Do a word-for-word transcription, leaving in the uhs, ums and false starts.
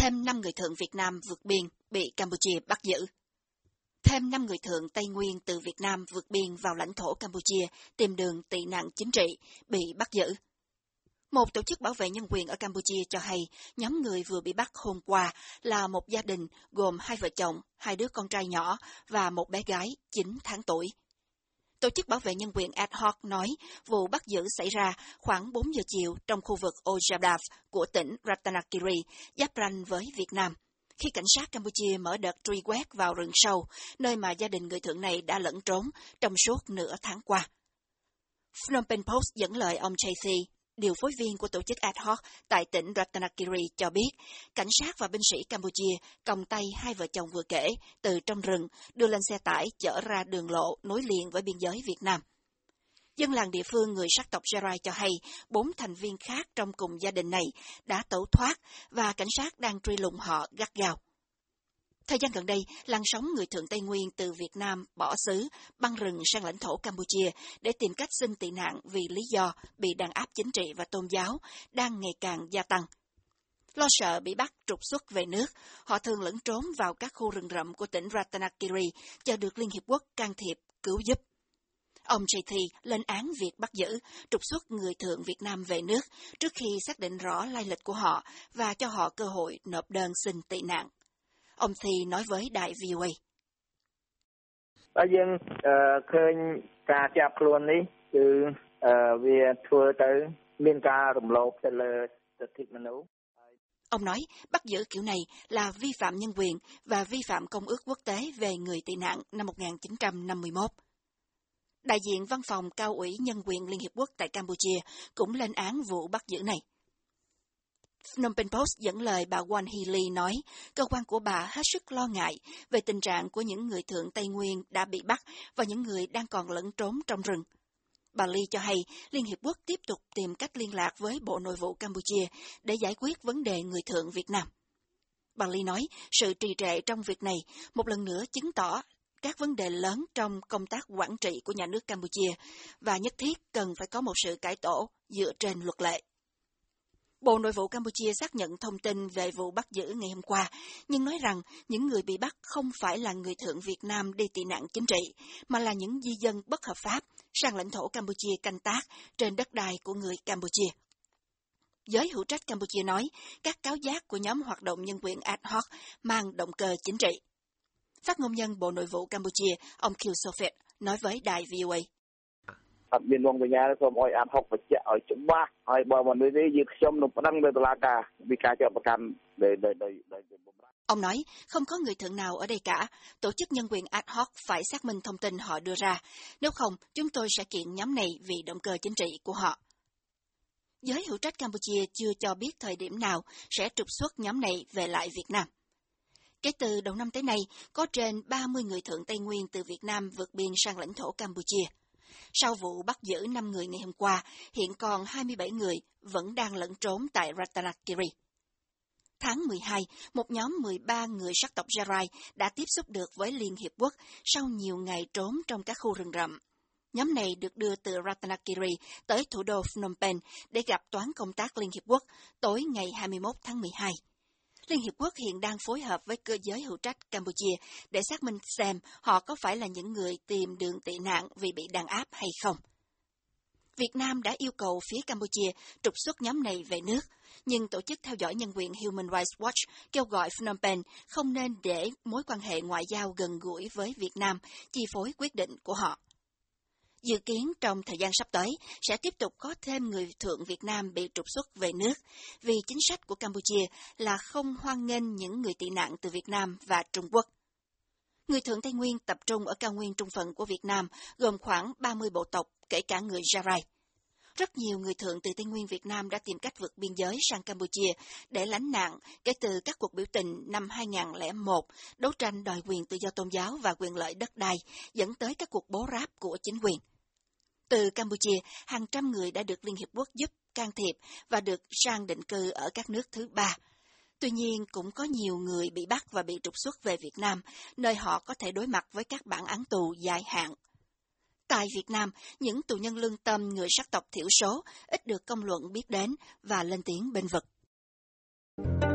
Thêm năm người thượng Việt Nam vượt biên bị Campuchia bắt giữ. Thêm năm người thượng Tây Nguyên từ Việt Nam vượt biên vào lãnh thổ Campuchia tìm đường tị nạn chính trị bị bắt giữ. Một tổ chức bảo vệ nhân quyền ở Campuchia cho hay nhóm người vừa bị bắt hôm qua là một gia đình gồm hai vợ chồng, hai đứa con trai nhỏ và một bé gái chín tháng tuổi. Tổ chức bảo vệ nhân quyền ad hoc nói vụ bắt giữ xảy ra khoảng bốn giờ chiều trong khu vực Ojadav của tỉnh Ratanakiri, giáp ranh với Việt Nam, khi cảnh sát Campuchia mở đợt truy quét vào rừng sâu, nơi mà gia đình người thượng này đã lẫn trốn trong suốt nửa tháng qua. Phnom Penh Post dẫn lời ông Chaithy, điều phối viên của tổ chức ad hoc tại tỉnh Ratanakiri cho biết, cảnh sát và binh sĩ Campuchia còng tay hai vợ chồng vừa kể từ trong rừng đưa lên xe tải chở ra đường lộ nối liền với biên giới Việt Nam. Dân làng địa phương người sắc tộc Jarai cho hay bốn thành viên khác trong cùng gia đình này đã tẩu thoát và cảnh sát đang truy lùng họ gắt gao. Thời gian gần đây, làn sóng người thượng Tây Nguyên từ Việt Nam bỏ xứ, băng rừng sang lãnh thổ Campuchia để tìm cách xin tị nạn vì lý do bị đàn áp chính trị và tôn giáo đang ngày càng gia tăng. Lo sợ bị bắt trục xuất về nước, họ thường lẫn trốn vào các khu rừng rậm của tỉnh Ratanakiri chờ được Liên Hiệp Quốc can thiệp, cứu giúp. Ông Chaithy lên án việc bắt giữ, trục xuất người thượng Việt Nam về nước trước khi xác định rõ lai lịch của họ và cho họ cơ hội nộp đơn xin tị nạn. Ông Thi nói với đài vê o a. Bây giờ khơi ca chạp luôn đi, từ về thua tới miền ca rùm lộp tới là thịt mà nấu. Ông nói bắt giữ kiểu này là vi phạm nhân quyền và vi phạm Công ước Quốc tế về người tị nạn năm một nghìn chín trăm năm mươi mốt. Đại diện Văn phòng Cao ủy Nhân quyền Liên Hiệp Quốc tại Campuchia cũng lên án vụ bắt giữ này. Phnom Penh Post dẫn lời bà Wan Hee Lee nói, cơ quan của bà hết sức lo ngại về tình trạng của những người thượng Tây Nguyên đã bị bắt và những người đang còn lẫn trốn trong rừng. Bà Lee cho hay Liên Hiệp Quốc tiếp tục tìm cách liên lạc với Bộ Nội vụ Campuchia để giải quyết vấn đề người thượng Việt Nam. Bà Lee nói sự trì trệ trong việc này một lần nữa chứng tỏ các vấn đề lớn trong công tác quản trị của nhà nước Campuchia và nhất thiết cần phải có một sự cải tổ dựa trên luật lệ. Bộ Nội vụ Campuchia xác nhận thông tin về vụ bắt giữ ngày hôm qua, nhưng nói rằng những người bị bắt không phải là người thượng Việt Nam đi tị nạn chính trị, mà là những di dân bất hợp pháp sang lãnh thổ Campuchia canh tác trên đất đai của người Campuchia. Giới hữu trách Campuchia nói các cáo giác của nhóm hoạt động nhân quyền ad hoc mang động cơ chính trị. Phát ngôn nhân Bộ Nội vụ Campuchia, ông Kieu Sophet, nói với đài vê o a. Biên luận về nhà là không ai ăn học và chạy ở chỗ ba, ai bảo mà nơi đây việc xong nó đang về tòa cả, vì cả choประกัน để để để để. Ông nói không có người thượng nào ở đây cả, tổ chức nhân quyền ad hoc phải xác minh thông tin họ đưa ra, nếu không chúng tôi sẽ kiện nhóm này vì động cơ chính trị của họ. Giới hữu trách Campuchia chưa cho biết thời điểm nào sẽ trục xuất nhóm này về lại Việt Nam. Kể từ đầu năm tới nay, có trên ba mươi người thượng Tây Nguyên từ Việt Nam vượt biên sang lãnh thổ Campuchia. Sau vụ bắt giữ năm người ngày hôm qua, hiện còn hai mươi bảy người vẫn đang lẫn trốn tại Ratanakiri. Tháng mười hai, một nhóm mười ba người sắc tộc Jarai đã tiếp xúc được với Liên Hiệp Quốc sau nhiều ngày trốn trong các khu rừng rậm. Nhóm này được đưa từ Ratanakiri tới thủ đô Phnom Penh để gặp Toán Công tác Liên Hiệp Quốc tối ngày hai mươi mốt tháng mười hai. Liên Hiệp Quốc hiện đang phối hợp với cơ giới hữu trách Campuchia để xác minh xem họ có phải là những người tìm đường tị nạn vì bị đàn áp hay không. Việt Nam đã yêu cầu phía Campuchia trục xuất nhóm này về nước, nhưng Tổ chức theo dõi nhân quyền Human Rights Watch kêu gọi Phnom Penh không nên để mối quan hệ ngoại giao gần gũi với Việt Nam chi phối quyết định của họ. Dự kiến trong thời gian sắp tới sẽ tiếp tục có thêm người thượng Việt Nam bị trục xuất về nước, vì chính sách của Campuchia là không hoan nghênh những người tị nạn từ Việt Nam và Trung Quốc. Người thượng Tây Nguyên tập trung ở cao nguyên trung phận của Việt Nam, gồm khoảng ba mươi bộ tộc, kể cả người Jarai. Rất nhiều người thượng từ Tây Nguyên Việt Nam đã tìm cách vượt biên giới sang Campuchia để lánh nạn kể từ các cuộc biểu tình năm hai nghìn không trăm lẻ một, đấu tranh đòi quyền tự do tôn giáo và quyền lợi đất đai, dẫn tới các cuộc bố ráp của chính quyền. Từ Campuchia, hàng trăm người đã được Liên Hiệp Quốc giúp can thiệp và được sang định cư ở các nước thứ ba. Tuy nhiên, cũng có nhiều người bị bắt và bị trục xuất về Việt Nam, nơi họ có thể đối mặt với các bản án tù dài hạn. Tại Việt Nam, những tù nhân lương tâm người sắc tộc thiểu số ít được công luận biết đến và lên tiếng bênh vực.